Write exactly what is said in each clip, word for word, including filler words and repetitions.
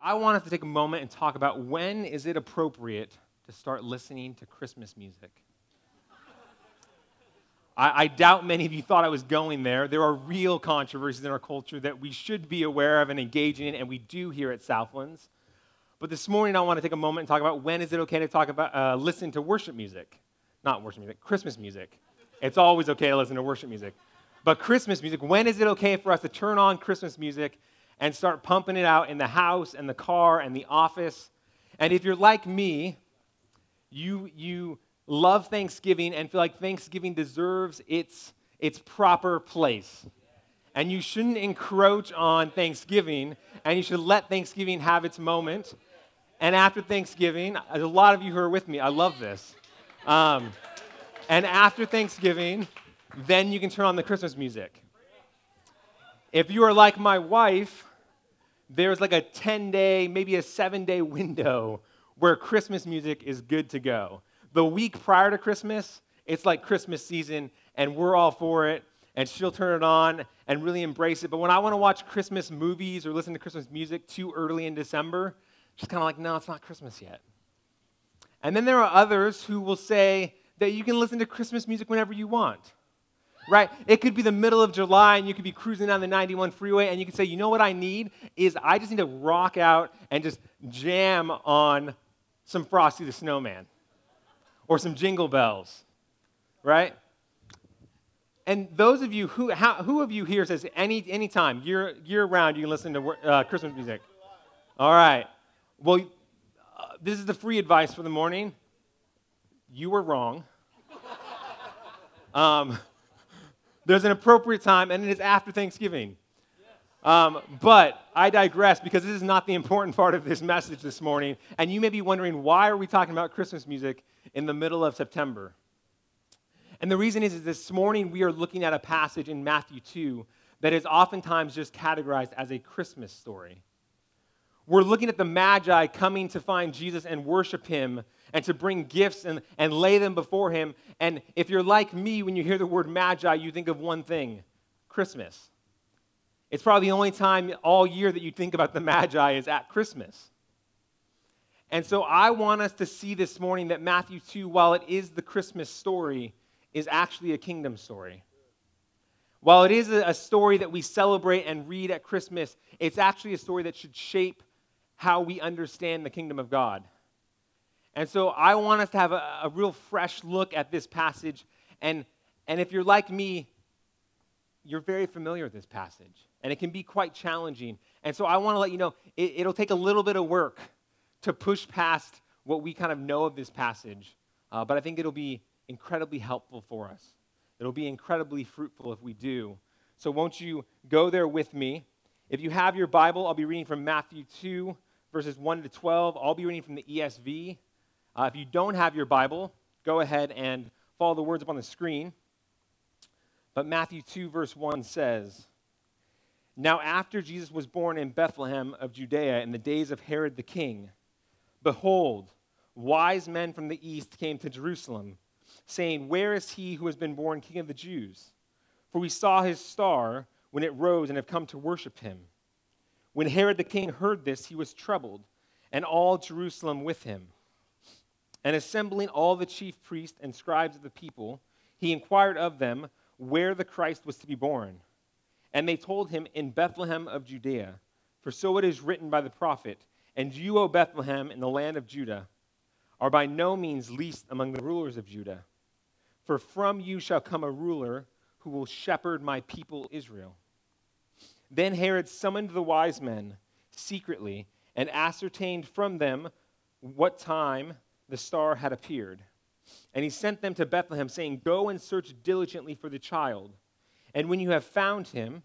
I want us to take a moment and talk about when is it appropriate to start listening to Christmas music. I, I doubt many of you thought I was going there. There are real controversies in our culture that we should be aware of and engaging in, and we do here at Southlands. But this morning, I want to take a moment and talk about when is it okay to talk about uh, listen to worship music. Not worship music, Christmas music. It's always okay to listen to worship music. But Christmas music, when is it okay for us to turn on Christmas music and start pumping it out in the house and the car and the office? And if you're like me, you you love Thanksgiving and feel like Thanksgiving deserves its, its proper place. And you shouldn't encroach on Thanksgiving, and you should let Thanksgiving have its moment. And after Thanksgiving, there's a lot of you who are with me. I love this. Um, and after Thanksgiving, then you can turn on the Christmas music. If you are like my wife, there's like a ten-day, maybe a seven-day window where Christmas music is good to go. The week prior to Christmas, it's like Christmas season, and we're all for it, and she'll turn it on and really embrace it. But when I want to watch Christmas movies or listen to Christmas music too early in December, she's kind of like, no, it's not Christmas yet. And then there are others who will say that you can listen to Christmas music whenever you want. Right? It could be the middle of July, and you could be cruising down the ninety-one freeway, and you can say, you know what I need is I just need to rock out and just jam on some Frosty the Snowman or some Jingle Bells, right? And those of you, who how, who of you here says any any time, year, year round, you can listen to uh, Christmas music? All right. Well, uh, this is the free advice for the morning. You were wrong. Um... There's an appropriate time, and it is after Thanksgiving. Um, but I digress, because this is not the important part of this message this morning. And you may be wondering, why are we talking about Christmas music in the middle of September? And the reason is, is this morning we are looking at a passage in Matthew two that is oftentimes just categorized as a Christmas story. We're looking at the Magi coming to find Jesus and worship him and to bring gifts and, and lay them before him. And if you're like me, when you hear the word Magi, you think of one thing, Christmas. It's probably the only time all year that you think about the Magi is at Christmas. And so I want us to see this morning that Matthew two, while it is the Christmas story, is actually a kingdom story. While it is a story that we celebrate and read at Christmas, it's actually a story that should shape how we understand the kingdom of God. And so I want us to have a, a real fresh look at this passage. And, and if you're like me, you're very familiar with this passage. And it can be quite challenging. And so I want to let you know, it, it'll take a little bit of work to push past what we kind of know of this passage. Uh, but I think it'll be incredibly helpful for us. It'll be incredibly fruitful if we do. So won't you go there with me? If you have your Bible, I'll be reading from Matthew two, verses one to twelve. I'll be reading from the E S V. Uh, if you don't have your Bible, go ahead and follow the words up on the screen. But Matthew two, verse one says, "Now after Jesus was born in Bethlehem of Judea in the days of Herod the king, behold, wise men from the east came to Jerusalem, saying, 'Where is he who has been born King of the Jews? For we saw his star when it rose and have come to worship him.' When Herod the king heard this, he was troubled, and all Jerusalem with him. And assembling all the chief priests and scribes of the people, he inquired of them where the Christ was to be born. And they told him, 'In Bethlehem of Judea, for so it is written by the prophet, and you, O Bethlehem, in the land of Judah, are by no means least among the rulers of Judah. For from you shall come a ruler who will shepherd my people Israel.' Then Herod summoned the wise men secretly and ascertained from them what time the star had appeared. And he sent them to Bethlehem, saying, 'Go and search diligently for the child. And when you have found him,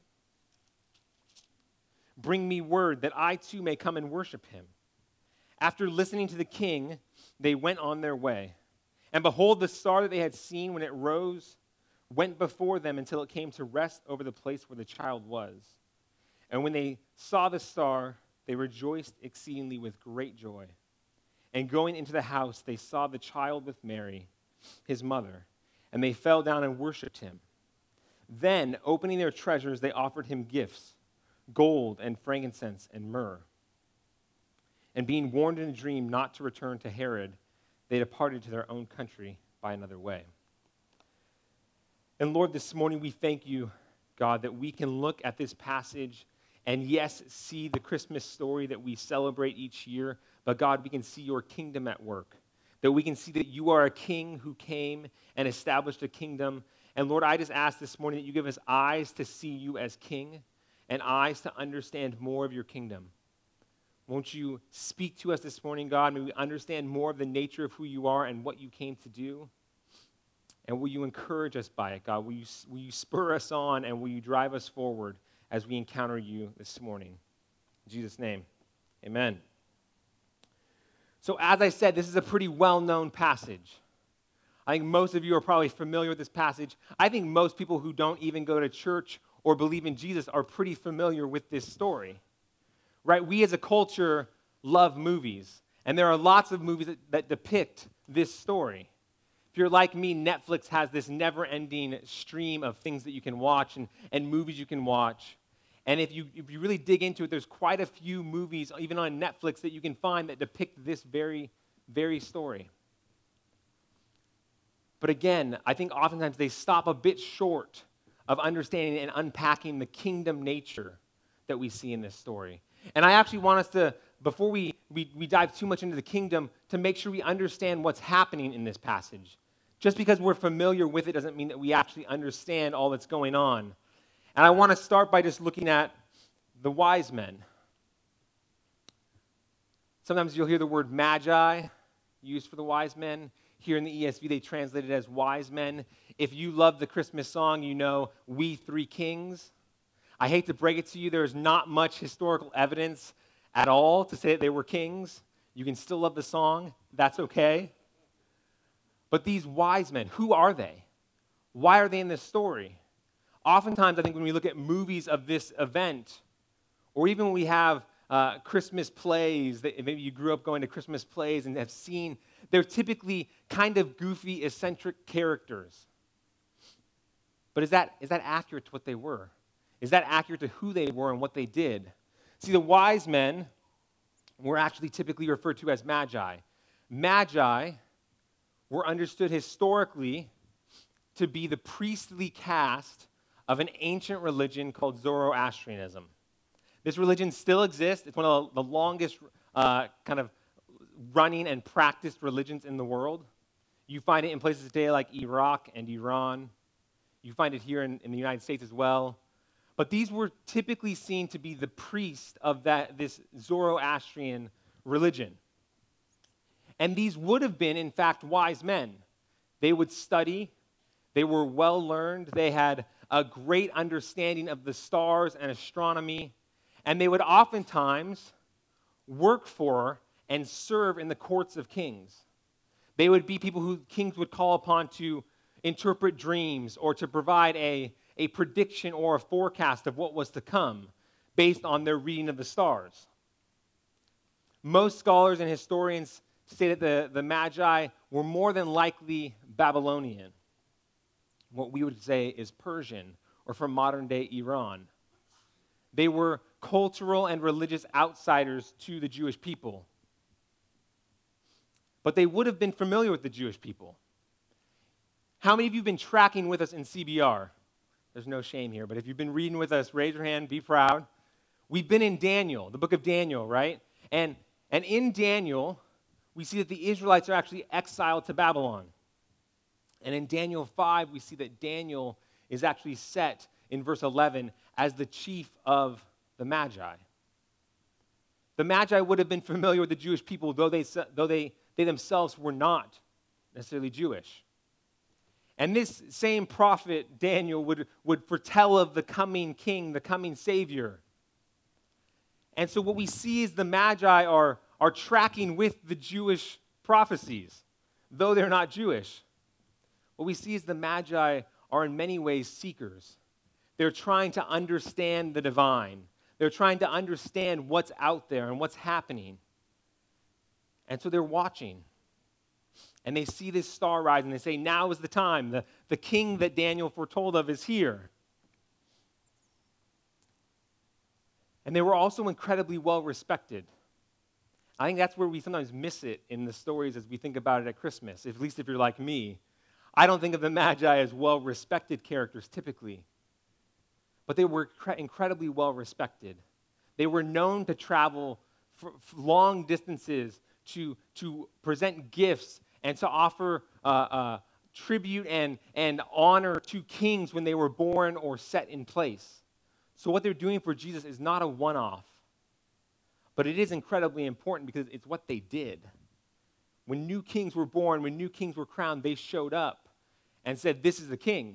bring me word that I too may come and worship him.' After listening to the king, they went on their way. And behold, the star that they had seen when it rose went before them until it came to rest over the place where the child was. And when they saw the star, they rejoiced exceedingly with great joy. And going into the house, they saw the child with Mary, his mother, and they fell down and worshipped him. Then, opening their treasures, they offered him gifts, gold and frankincense and myrrh. And being warned in a dream not to return to Herod, they departed to their own country by another way. And Lord, this morning we thank you, God, that we can look at this passage and yes, see the Christmas story that we celebrate each year, but God, we can see your kingdom at work. That we can see that you are a king who came and established a kingdom. And Lord, I just ask this morning that you give us eyes to see you as king and eyes to understand more of your kingdom. Won't you speak to us this morning, God? May we understand more of the nature of who you are and what you came to do. And will you encourage us by it, God? Will you, will you spur us on and will you drive us forward as we encounter you this morning? In Jesus' name, amen. So as I said, this is a pretty well-known passage. I think most of you are probably familiar with this passage. I think most people who don't even go to church or believe in Jesus are pretty familiar with this story. Right? We as a culture love movies, and there are lots of movies that, that depict this story. If you're like me, Netflix has this never-ending stream of things that you can watch and, and movies you can watch. And if you, if you really dig into it, there's quite a few movies, even on Netflix, that you can find that depict this very, very story. But again, I think oftentimes they stop a bit short of understanding and unpacking the kingdom nature that we see in this story. And I actually want us to, before we, we, we dive too much into the kingdom, to make sure we understand what's happening in this passage. Just because we're familiar with it doesn't mean that we actually understand all that's going on. And I want to start by just looking at the wise men. Sometimes you'll hear the word magi used for the wise men. Here in the E S V, they translate it as wise men. If you love the Christmas song, you know, We Three Kings. I hate to break it to you, there's not much historical evidence at all to say that they were kings. You can still love the song. That's okay. But these wise men, who are they? Why are they in this story? Oftentimes, I think when we look at movies of this event, or even when we have uh, Christmas plays, that maybe you grew up going to Christmas plays and have seen, they're typically kind of goofy, eccentric characters. But is that is that accurate to what they were? Is that accurate to who they were and what they did? See, the wise men were actually typically referred to as magi. Magi were understood historically to be the priestly caste of an ancient religion called Zoroastrianism. This religion still exists. It's one of the longest uh, kind of running and practiced religions in the world. You find it in places today like Iraq and Iran. You find it here in, in the United States as well. But these were typically seen to be the priest of that this Zoroastrian religion. And these would have been, in fact, wise men. They would study. They were well-learned. They had a great understanding of the stars and astronomy. And they would oftentimes work for and serve in the courts of kings. They would be people who kings would call upon to interpret dreams or to provide a, a prediction or a forecast of what was to come based on their reading of the stars. Most scholars and historians say that the, the Magi were more than likely Babylonian. What we would say is Persian or from modern-day Iran. They were cultural and religious outsiders to the Jewish people. But they would have been familiar with the Jewish people. How many of you have been tracking with us in C B R? There's no shame here, but if you've been reading with us, raise your hand, be proud. We've been in Daniel, the book of Daniel, right? And, and in Daniel, we see that the Israelites are actually exiled to Babylon. And in Daniel five, we see that Daniel is actually set in verse eleven as the chief of the Magi. The Magi would have been familiar with the Jewish people, though they, though they, they themselves were not necessarily Jewish. And this same prophet, Daniel, would, would foretell of the coming king, the coming savior. And so what we see is the Magi are, are tracking with the Jewish prophecies, though they're not Jewish. What we see is the Magi are in many ways seekers. They're trying to understand the divine. They're trying to understand what's out there and what's happening. And so they're watching. And they see this star rise, and they say, now is the time. The, the king that Daniel foretold of is here. And they were also incredibly well respected. I think that's where we sometimes miss it in the stories as we think about it at Christmas, at least if you're like me. I don't think of the Magi as well-respected characters typically, but they were cre- incredibly well-respected. They were known to travel for, for long distances to, to present gifts and to offer uh, uh, tribute and, and honor to kings when they were born or set in place. So what they're doing for Jesus is not a one-off, but it is incredibly important because it's what they did. When new kings were born, when new kings were crowned, they showed up and said, "This is the king."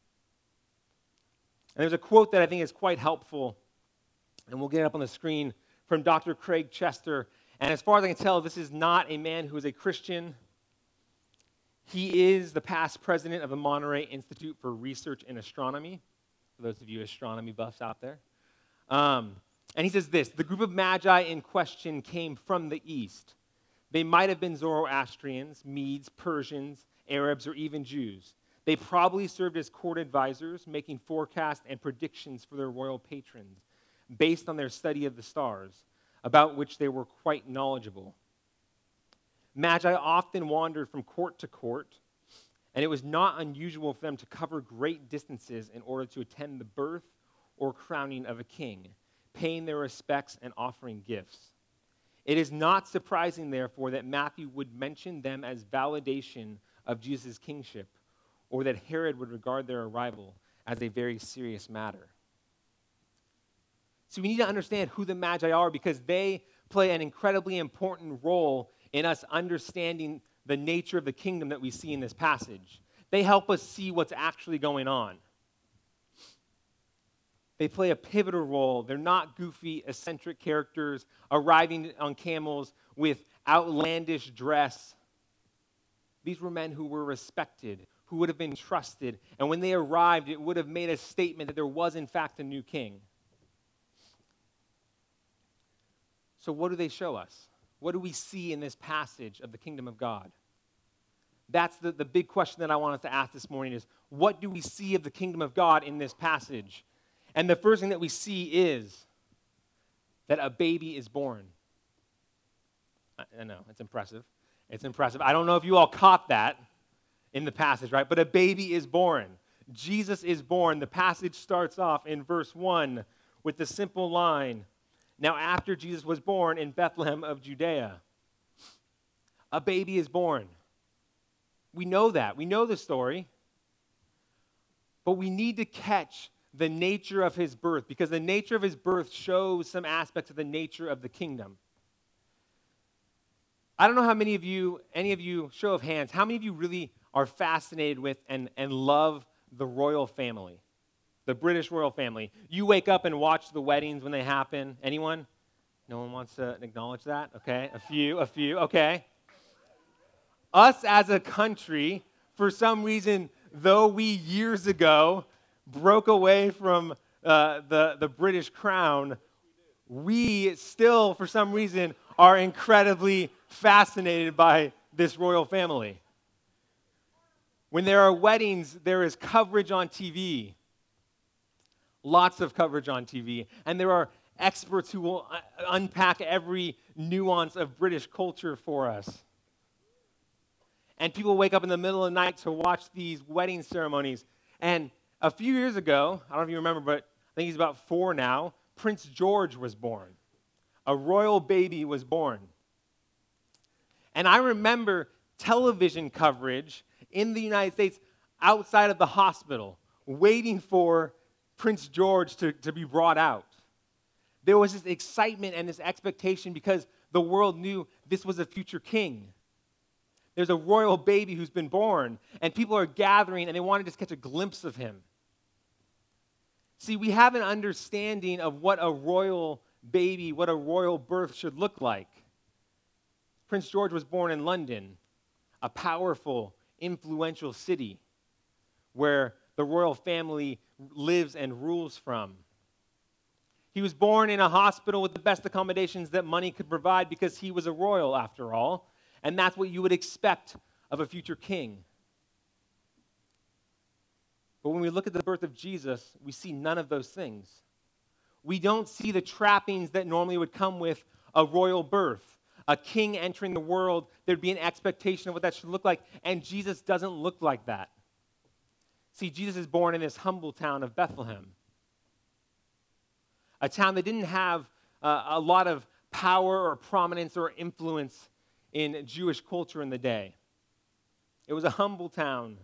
And there's a quote that I think is quite helpful, and we'll get it up on the screen, from Doctor Craig Chester. And as far as I can tell, this is not a man who is a Christian. He is the past president of the Monterey Institute for Research in Astronomy, for those of you astronomy buffs out there. Um, and he says this: "The group of magi in question came from the east. They might have been Zoroastrians, Medes, Persians, Arabs, or even Jews. They probably served as court advisors, making forecasts and predictions for their royal patrons, based on their study of the stars, about which they were quite knowledgeable. Magi often wandered from court to court, and it was not unusual for them to cover great distances in order to attend the birth or crowning of a king, paying their respects and offering gifts. It is not surprising, therefore, that Matthew would mention them as validation of Jesus' kingship, or that Herod would regard their arrival as a very serious matter." So we need to understand who the Magi are because they play an incredibly important role in us understanding the nature of the kingdom that we see in this passage. They help us see what's actually going on. They play a pivotal role. They're not goofy, eccentric characters arriving on camels with outlandish dress. These were men who were respected, who would have been trusted, and when they arrived, it would have made a statement that there was, in fact, a new king. So what do they show us? What do we see in this passage of the kingdom of God? That's the, the big question that I want us to ask this morning is, what do we see of the kingdom of God in this passage? And the first thing that we see is that a baby is born. I, I know, it's impressive. It's impressive. I don't know if you all caught that in the passage, right? But a baby is born. Jesus is born. The passage starts off in verse one with the simple line, "Now after Jesus was born in Bethlehem of Judea." A baby is born. We know that. We know the story. But we need to catch the nature of his birth, because the nature of his birth shows some aspects of the nature of the kingdom. I don't know how many of you, any of you, show of hands, how many of you really are fascinated with and, and love the royal family, the British royal family? You wake up and watch the weddings when they happen. Anyone? No one wants to acknowledge that? Okay, a few, a few, okay. Us as a country, for some reason, though we years ago broke away from uh, the, the British crown, we still, for some reason, are incredibly fascinated by this royal family. When there are weddings, there is coverage on T V. Lots of coverage on T V. And there are experts who will unpack every nuance of British culture for us. And people wake up in the middle of the night to watch these wedding ceremonies. And a few years ago, I don't know if you remember, but I think he's about four now, Prince George was born. A royal baby was born. And I remember television coverage in the United States outside of the hospital, waiting for Prince George to, to be brought out. There was this excitement and this expectation because the world knew this was a future king. There's a royal baby who's been born, and people are gathering, and they want to just catch a glimpse of him. See, we have an understanding of what a royal baby, what a royal birth should look like. Prince George was born in London, a powerful, influential city where the royal family lives and rules from. He was born in a hospital with the best accommodations that money could provide because he was a royal, after all. And that's what you would expect of a future king. But when we look at the birth of Jesus, we see none of those things. We don't see the trappings that normally would come with a royal birth. a king entering the world, there'd be an expectation of what that should look like, and Jesus doesn't look like that. See, Jesus is born in this humble town of Bethlehem, a town that didn't have uh, a lot of power or prominence or influence in Jewish culture in the day. It was a humble town,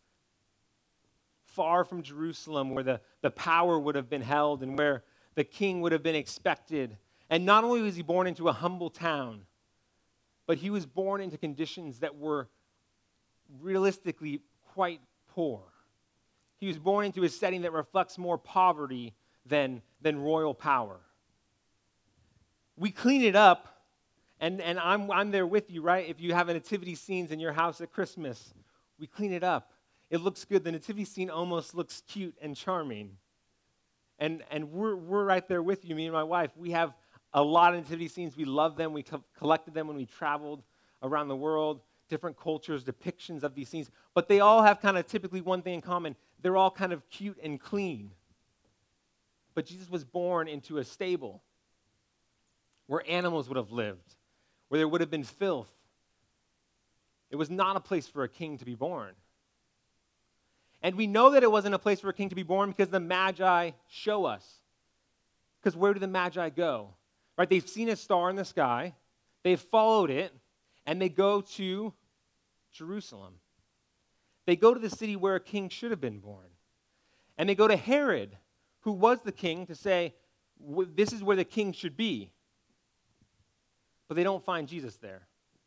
far from Jerusalem, where the, the power would have been held and where the king would have been expected. And not only was he born into a humble town, but he was born into conditions that were realistically quite poor. He was born into a setting that reflects more poverty than, than royal power. We clean it up, and, and I'm, I'm there with you, right? If you have nativity scenes in your house at Christmas, we clean it up. It looks good. The nativity scene almost looks cute and charming. And, and we're, we're right there with you, me and my wife. We have a lot of nativity scenes. We love them. We co- collected them when we traveled around the world, different cultures, depictions of these scenes. But they all have kind of typically one thing in common. They're all kind of cute and clean. But Jesus was born into a stable where animals would have lived, where there would have been filth. It was not a place for a king to be born. And we know that it wasn't a place for a king to be born because the Magi show us. Because where do the Magi go? Right? They've seen a star in the sky, they've followed it, and they go to Jerusalem. They go to the city where a king should have been born. And they go to Herod, who was the king, to say, this is where the king should be. But they don't find Jesus there.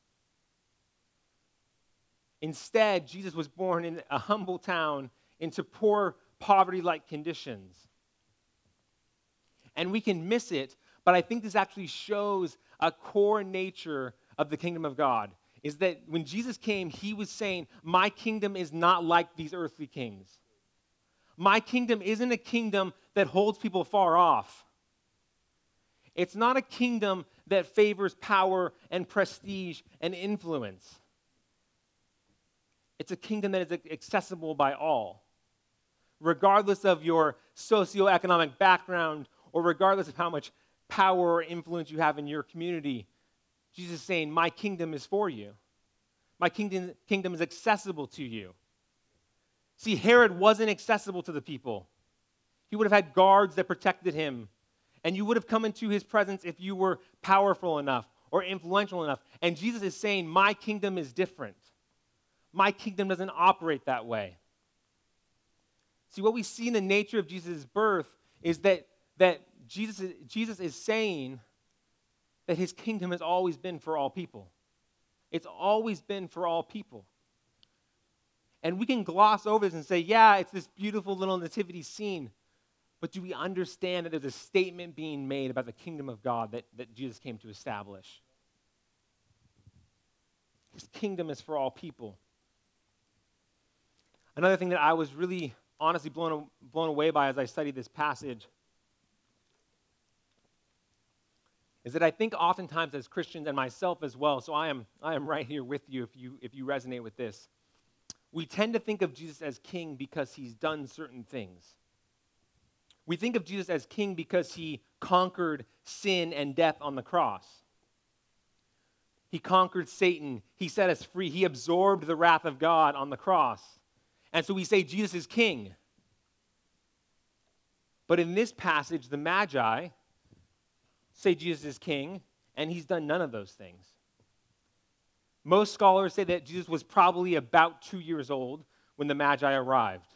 Instead, Jesus was born in a humble town into poor, poverty-like conditions. And we can miss it, but I think this actually shows a core nature of the kingdom of God, is that when Jesus came, he was saying, my kingdom is not like these earthly kings. My kingdom isn't a kingdom that holds people far off. It's not a kingdom that favors power and prestige and influence. It's a kingdom that is accessible by all, regardless of your socioeconomic background or regardless of how much power or influence you have in your community. Jesus is saying, my kingdom is for you. My kingdom, kingdom is accessible to you. See, Herod wasn't accessible to the people. He would have had guards that protected him, and you would have come into his presence if you were powerful enough or influential enough. And Jesus is saying, my kingdom is different. My kingdom doesn't operate that way. See, what we see in the nature of Jesus' birth is that, that Jesus, is, Jesus is saying that his kingdom has always been for all people. It's always been for all people. And we can gloss over this and say, yeah, it's this beautiful little nativity scene. But do we understand that there's a statement being made about the kingdom of God that, that Jesus came to establish? His kingdom is for all people. Another thing that I was really honestly blown, blown away by as I studied this passage is that I think oftentimes as Christians, and myself as well, so I am, I am right here with you if you if you resonate with this, we tend to think of Jesus as king because he's done certain things. We think of Jesus as king because he conquered sin and death on the cross. He conquered Satan. He set us free. He absorbed the wrath of God on the cross. And so we say Jesus is king. But in this passage, the Magi say Jesus is king, and he's done none of those things. Most scholars say that Jesus was probably about two years old when the Magi arrived.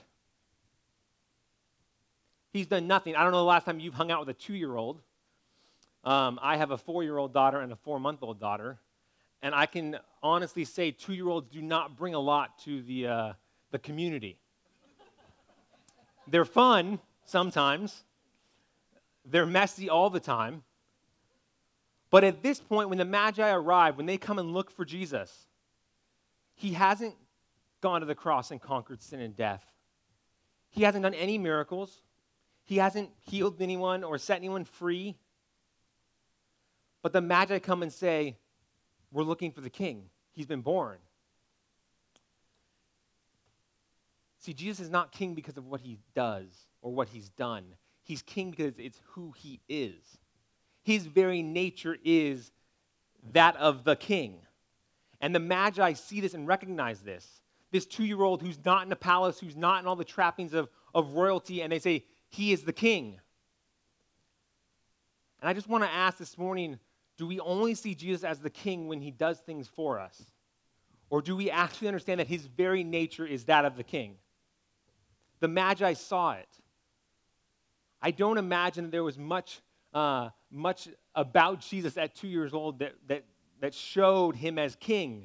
He's done nothing. I don't know the last time you've hung out with a two-year-old. Um, I have a four-year-old daughter and a four-month-old daughter, and I can honestly say two-year-olds do not bring a lot to the uh, the community. They're fun sometimes. They're messy all the time. But at this point, when the Magi arrive, when they come and look for Jesus, he hasn't gone to the cross and conquered sin and death. He hasn't done any miracles. He hasn't healed anyone or set anyone free. But the Magi come and say, we're looking for the king. He's been born. See, Jesus is not king because of what he does or what he's done. He's king because it's who he is. His very nature is that of the king. And the Magi see this and recognize this. This two-year-old who's not in a palace, who's not in all the trappings of, of royalty, and they say, he is the king. And I just want to ask this morning, do we only see Jesus as the king when he does things for us? Or do we actually understand that his very nature is that of the king? The Magi saw it. I don't imagine that there was much, uh, much about Jesus at two years old that, that, that showed him as king.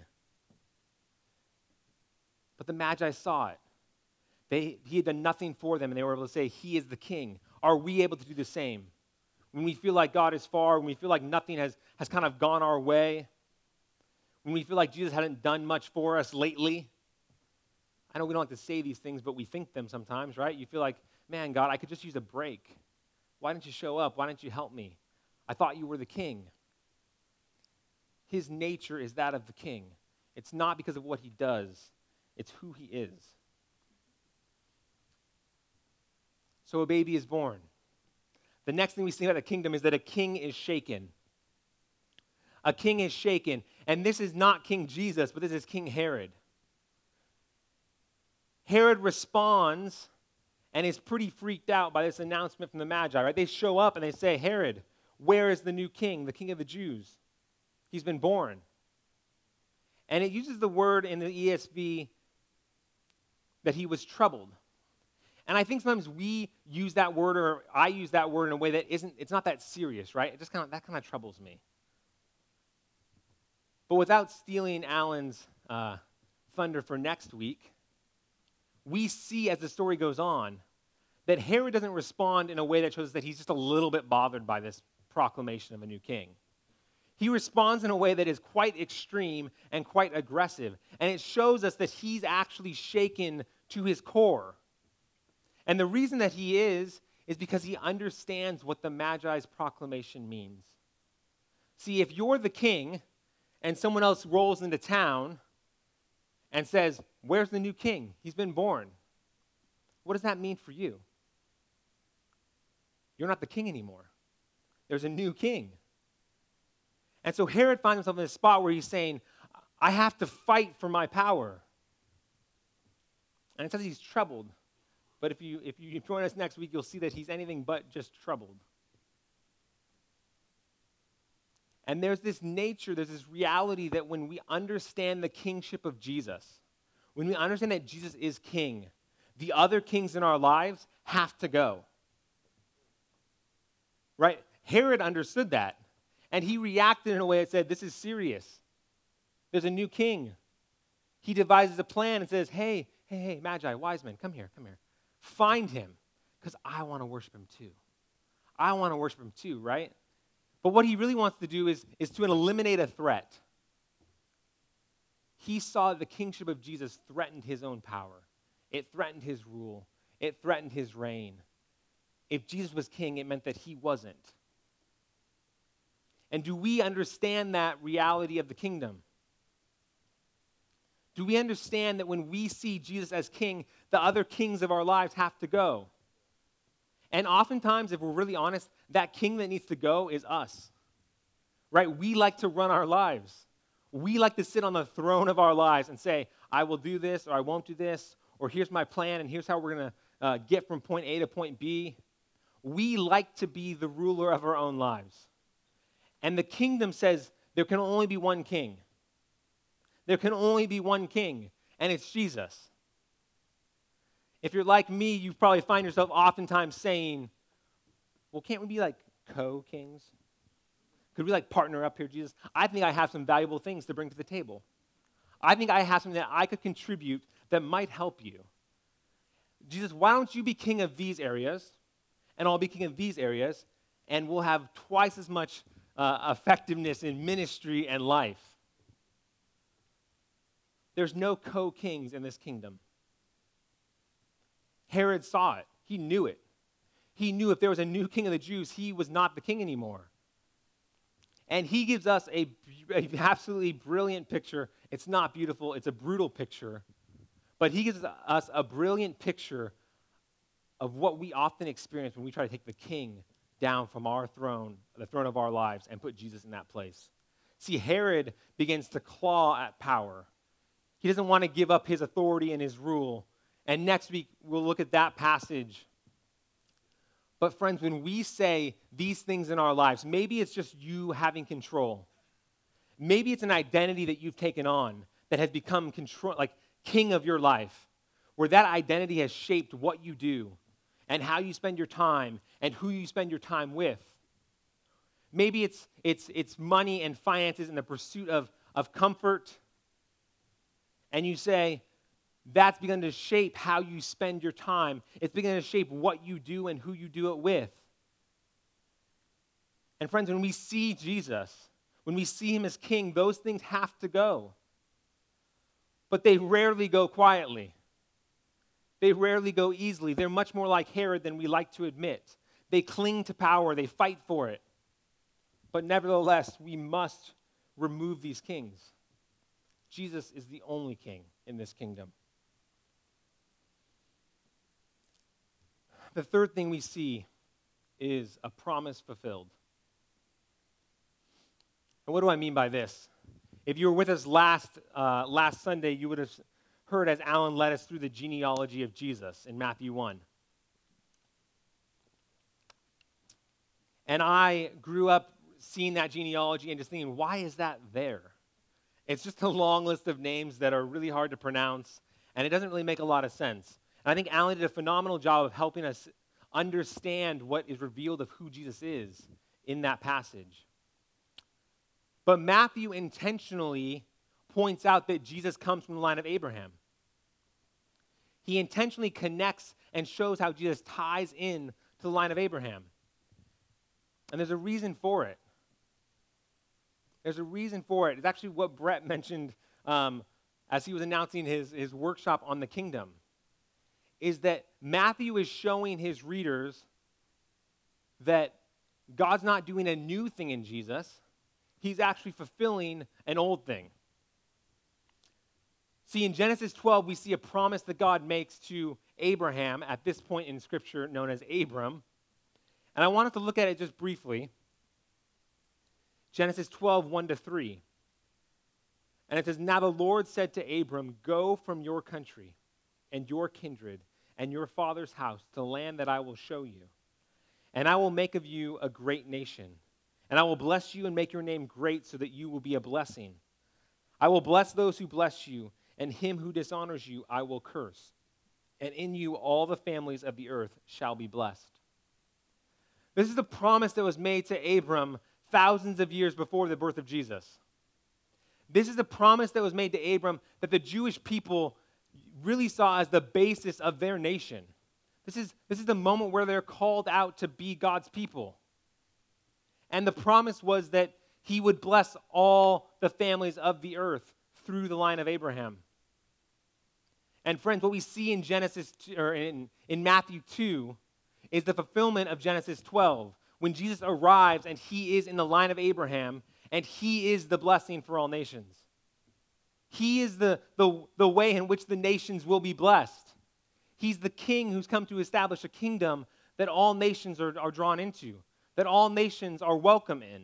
But the Magi saw it. They, he had done nothing for them, and they were able to say, he is the king. Are we able to do the same? When we feel like God is far, when we feel like nothing has, has kind of gone our way, when we feel like Jesus hadn't done much for us lately. I know we don't like to say these things, but we think them sometimes, right? You feel like, man, God, I could just use a break. Why didn't you show up? Why didn't you help me? I thought you were the king. His nature is that of the king. It's not because of what he does. It's who he is. So a baby is born. The next thing we see about the kingdom is that a king is shaken. A king is shaken. And this is not King Jesus, but this is King Herod. Herod responds and is pretty freaked out by this announcement from the Magi, right? They show up and they say, Herod, where is the new king, the king of the Jews? He's been born. And it uses the word in the E S V that he was troubled. And I think sometimes we use that word, or I use that word in a way that isn't, it's not that serious, right? It just kind of, that kind of troubles me. But without stealing Alan's uh, thunder for next week, we see as the story goes on that Herod doesn't respond in a way that shows that he's just a little bit bothered by this proclamation of a new king. He responds in a way that is quite extreme and quite aggressive, and it shows us that he's actually shaken to his core. And the reason that he is, is because he understands what the Magi's proclamation means. See, if you're the king and someone else rolls into town and says, where's the new king? He's been born. What does that mean for you? You're not the king anymore. There's a new king. And so Herod finds himself in a spot where he's saying, I have to fight for my power. And it says he's troubled. But if you, if you join us next week, you'll see that he's anything but just troubled. And there's this nature, there's this reality that when we understand the kingship of Jesus, when we understand that Jesus is king, the other kings in our lives have to go. Right? Herod understood that. And he reacted in a way that said, this is serious. There's a new king. He devises a plan and says, hey, hey, hey, Magi, wise men, come here, come here. Find him, because I want to worship him too. I want to worship him too, right? But what he really wants to do is, is to eliminate a threat. He saw the kingship of Jesus threatened his own power. It threatened his rule. It threatened his reign. If Jesus was king, it meant that he wasn't. And do we understand that reality of the kingdom? Do we understand that when we see Jesus as king, the other kings of our lives have to go? And oftentimes, if we're really honest, that king that needs to go is us. Right? We like to run our lives. We like to sit on the throne of our lives and say, I will do this, or I won't do this, or here's my plan, and here's how we're going to uh, get from point A to point B. We like to be the ruler of our own lives. And the kingdom says there can only be one king. There can only be one king, and it's Jesus. If you're like me, you probably find yourself oftentimes saying, well, can't we be like co-kings? Could we like partner up here, Jesus? I think I have some valuable things to bring to the table. I think I have something that I could contribute that might help you. Jesus, why don't you be king of these areas, and I'll be king of these areas, and we'll have twice as much uh, effectiveness in ministry and life. There's no co-kings in this kingdom. Herod saw it. He knew it. He knew if there was a new king of the Jews, he was not the king anymore. And he gives us a, a absolutely brilliant picture. It's not beautiful. It's a brutal picture. But he gives us a brilliant picture of what we often experience when we try to take the king down from our throne, the throne of our lives, and put Jesus in that place. See, Herod begins to claw at power. He doesn't want to give up his authority and his rule. And next week, we'll look at that passage. But friends, when we say these things in our lives, maybe it's just you having control. Maybe it's an identity that you've taken on that has become control, like king of your life, where that identity has shaped what you do and how you spend your time and who you spend your time with. Maybe it's it's it's money and finances and the pursuit of, of comfort. And you say, that's begun to shape how you spend your time. It's begun to shape what you do and who you do it with. And friends, when we see Jesus, when we see him as king, those things have to go. But they rarely go quietly. They rarely go easily. They're much more like Herod than we like to admit. They cling to power. They fight for it. But nevertheless, we must remove these kings. Jesus is the only king in this kingdom. The third thing we see is a promise fulfilled. And what do I mean by this? If you were with us last, uh, last Sunday, you would have heard as Alan led us through the genealogy of Jesus in Matthew one. And I grew up seeing that genealogy and just thinking, why is that there? It's just a long list of names that are really hard to pronounce, and it doesn't really make a lot of sense. And I think Alan did a phenomenal job of helping us understand what is revealed of who Jesus is in that passage. But Matthew intentionally points out that Jesus comes from the line of Abraham. He intentionally connects and shows how Jesus ties in to the line of Abraham. And there's a reason for it. There's a reason for it. It's actually what Brett mentioned um, as he was announcing his, his workshop on the kingdom, is that Matthew is showing his readers that God's not doing a new thing in Jesus. He's actually fulfilling an old thing. See, in Genesis twelve, we see a promise that God makes to Abraham at this point in Scripture known as Abram. And I want us to look at it just briefly. Genesis twelve, one to three. And it says, "Now the Lord said to Abram, go from your country and your kindred and your father's house to the land that I will show you. And I will make of you a great nation. And I will bless you and make your name great so that you will be a blessing. I will bless those who bless you, and him who dishonors you I will curse. And in you all the families of the earth shall be blessed." This is the promise that was made to Abram thousands of years before the birth of Jesus. This is the promise that was made to Abram that the Jewish people really saw as the basis of their nation. This is, this is the moment where they're called out to be God's people. And the promise was that he would bless all the families of the earth through the line of Abraham. And friends, what we see in Genesis or in, in Matthew two is the fulfillment of Genesis twelve, when Jesus arrives and he is in the line of Abraham and he is the blessing for all nations. He is the, the, the way in which the nations will be blessed. He's the king who's come to establish a kingdom that all nations are, are drawn into, that all nations are welcome in.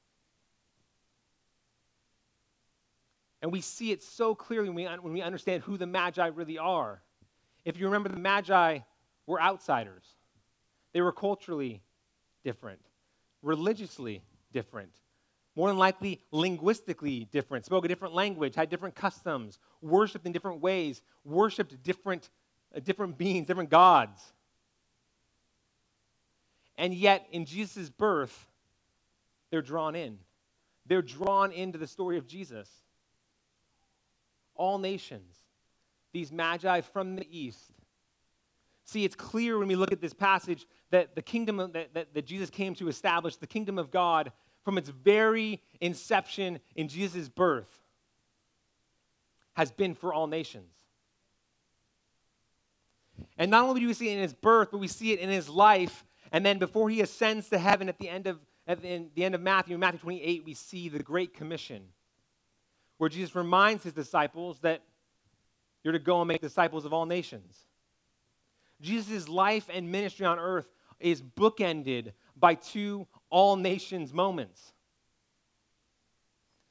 And we see it so clearly when we, when we understand who the Magi really are. If you remember, the Magi were outsiders. They were culturally different, religiously different, more than likely linguistically different, spoke a different language, had different customs, worshipped in different ways, worshipped different, uh, different beings, different gods. And yet, in Jesus' birth, they're drawn in. They're drawn into the story of Jesus. All nations, these Magi from the east. See, it's clear when we look at this passage that the kingdom of, that, that, that Jesus came to establish, the kingdom of God, from its very inception in Jesus' birth, has been for all nations. And not only do we see it in his birth, but we see it in his life. And then before he ascends to heaven at the end of, at the, the end of Matthew, in Matthew twenty-eight, we see the Great Commission, where Jesus reminds his disciples that you're to go and make disciples of all nations. Jesus' life and ministry on earth is bookended by two all nations moments.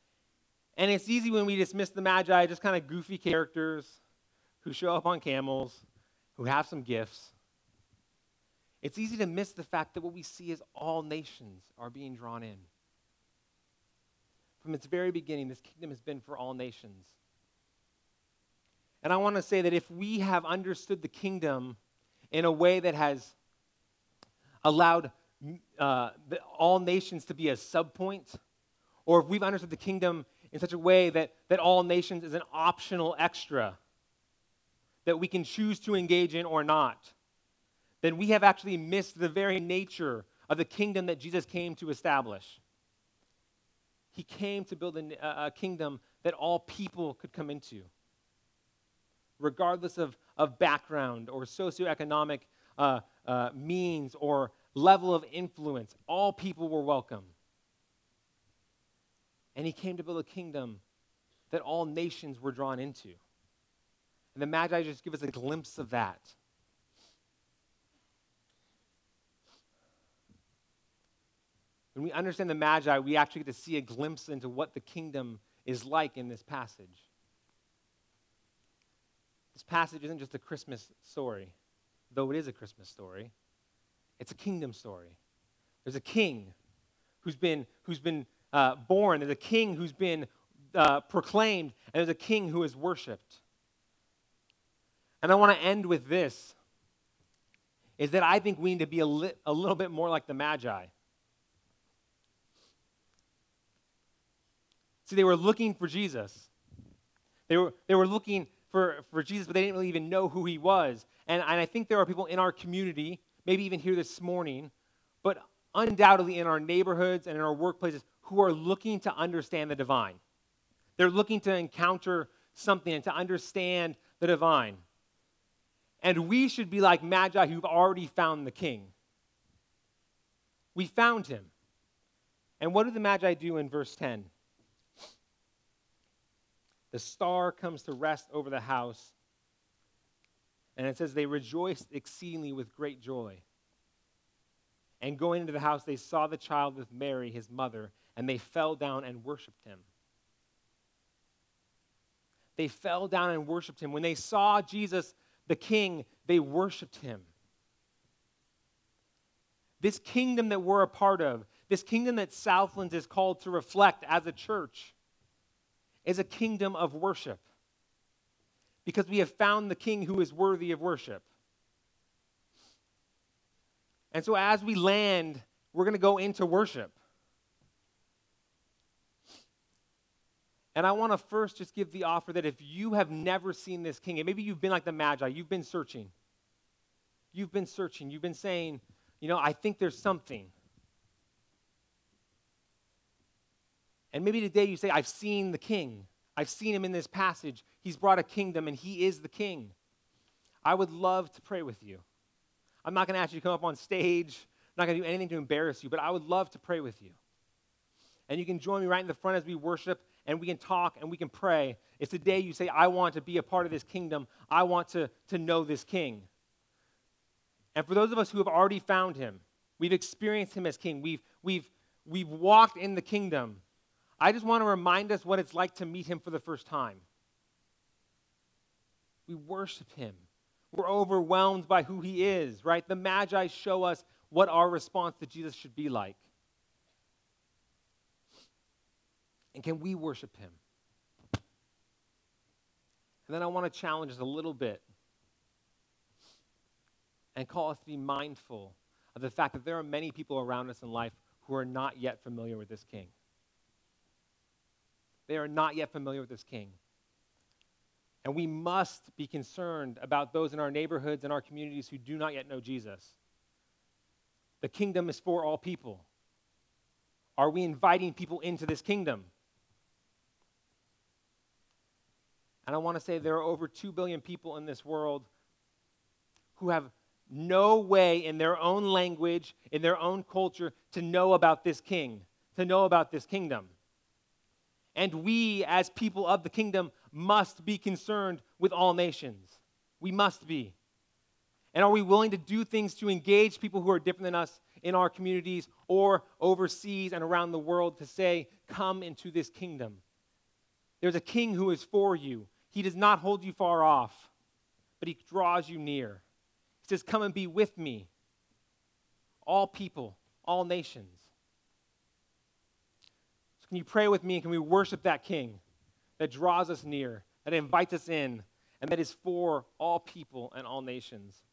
And it's easy when we dismiss the Magi, just kind of goofy characters who show up on camels, who have some gifts. It's easy to miss the fact that what we see is all nations are being drawn in. From its very beginning, this kingdom has been for all nations. And I want to say that if we have understood the kingdom in a way that has allowed uh, the, all nations to be a subpoint, or if we've understood the kingdom in such a way that, that all nations is an optional extra that we can choose to engage in or not, then we have actually missed the very nature of the kingdom that Jesus came to establish. He came to build a, a kingdom that all people could come into, regardless of, of background or socioeconomic uh, uh, means or level of influence. All people were welcome. And he came to build a kingdom that all nations were drawn into. And the Magi just give us a glimpse of that. When we understand the Magi, we actually get to see a glimpse into what the kingdom is like in this passage. This passage isn't just a Christmas story, though it is a Christmas story. It's a kingdom story. There's a king who's been, who's been uh, born. There's a king who's been uh, proclaimed, and there's a king who is worshipped. And I want to end with this, is that I think we need to be a, li- a little bit more like the Magi. See, they were looking for Jesus. They were, they were looking for, for Jesus, but they didn't really even know who he was. And, and I think there are people in our community, maybe even here this morning, but undoubtedly in our neighborhoods and in our workplaces, who are looking to understand the divine. They're looking to encounter something and to understand the divine. And we should be like Magi who've already found the king. We found him. And what do the Magi do in verse ten? The star comes to rest over the house, and it says they rejoiced exceedingly with great joy. And going into the house, they saw the child with Mary, his mother, and they fell down and worshiped him. They fell down and worshiped him. When they saw Jesus, the king, they worshiped him. This kingdom that we're a part of, this kingdom that Southlands is called to reflect as a church, is a kingdom of worship, because we have found the king who is worthy of worship. And so as we land, we're going to go into worship. And I want to first just give the offer that if you have never seen this king, and maybe you've been like the Magi, you've been searching. You've been searching. You've been saying, you know, I think there's something. And maybe today you say, I've seen the king. I've seen him in this passage. He's brought a kingdom, and he is the king. I would love to pray with you. I'm not going to ask you to come up on stage. I'm not going to do anything to embarrass you, but I would love to pray with you. And you can join me right in the front as we worship, and we can talk, and we can pray. If today you say, I want to be a part of this kingdom, I want to, to know this king. And for those of us who have already found him, we've experienced him as king, we've, we've, we've walked in the kingdom, I just want to remind us what it's like to meet him for the first time. We worship him. We're overwhelmed by who he is, right? The Magi show us what our response to Jesus should be like. And can we worship him? And then I want to challenge us a little bit and call us to be mindful of the fact that there are many people around us in life who are not yet familiar with this king. They are not yet familiar with this king. And we must be concerned about those in our neighborhoods and our communities who do not yet know Jesus. The kingdom is for all people. Are we inviting people into this kingdom? And I want to say there are over two billion people in this world who have no way in their own language, in their own culture, to know about this king, to know about this kingdom. And we, as people of the kingdom, must be concerned with all nations. We must be. And are we willing to do things to engage people who are different than us in our communities or overseas and around the world to say, come into this kingdom? There's a king who is for you. He does not hold you far off, but he draws you near. He says, come and be with me, all people, all nations. So can you pray with me, and can we worship that king that draws us near, that invites us in, and that is for all people and all nations?